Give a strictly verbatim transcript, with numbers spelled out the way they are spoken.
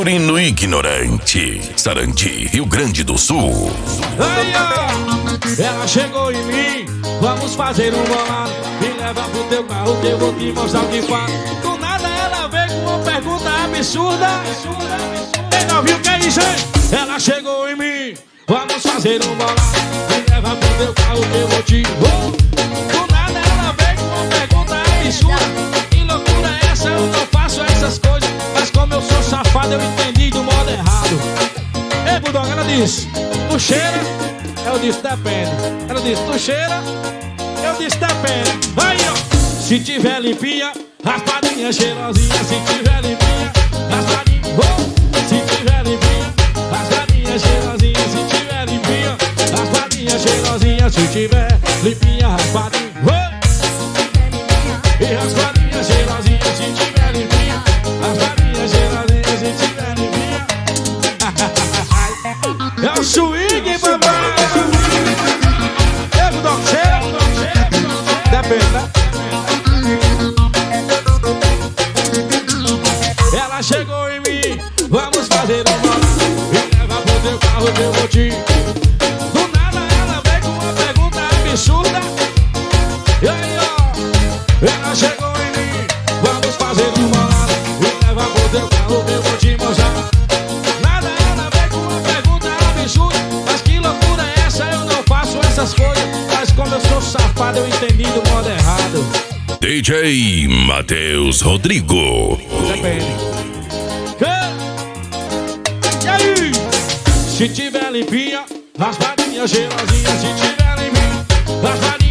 Taurino ignorante, Sarandi, Rio Grande do Sul. Aí, ó, ela chegou em mim, vamos fazer um bolado. Me leva pro teu carro que eu vou te mostrar o que faz. Do nada ela veio com uma pergunta absurda. Quem não viu o que é isso, hein? Ela chegou em mim, vamos fazer um bolado. Me leva pro teu carro que eu vou te... Oh. Do nada ela veio com uma pergunta absurda. Que loucura é essa? Eu não faço essas coisas. Mas como eu sou safado, eu entendi do modo errado. Ei, Bulldog, ela disse, tu cheira? Eu disse, depende. Ela disse, tu cheira? Eu disse, depende. Aí, ó. Se tiver limpinha, raspadinha, cheirosinha. Se tiver limpinha, raspadinha. Oh. Se tiver limpinha, raspadinha, cheirosinha. Se tiver limpinha, raspadinha, cheirosinha. Se tiver limpinha, raspadinha. Oh. E raspadinha, cheirosinha. Se tiver limpinha, raspadinha, cheirosinha. Se tiver limpinha. É o swing, papai. É o Bulldog, cheira? Depende, né? Ela chegou em mim, vamos fazer um bolado. Me leva pro teu carro que eu vou te... Do nada ela veio com uma pergunta absurda. E aí, ó, ela chegou em mim, vamos fazer um bolado. Me leva pro teu carro que eu vou te mostrar. Nada ela veio com uma pergunta absurda. Mas que loucura é essa? Eu não faço essas coisas. Mas como eu sou safado, eu entendi do modo errado. D J Matheus Rodrigo. Depende. E aí? Se tiver limpinha, raspadinha, cheirosinha. Se tiver limpinha, raspadinha.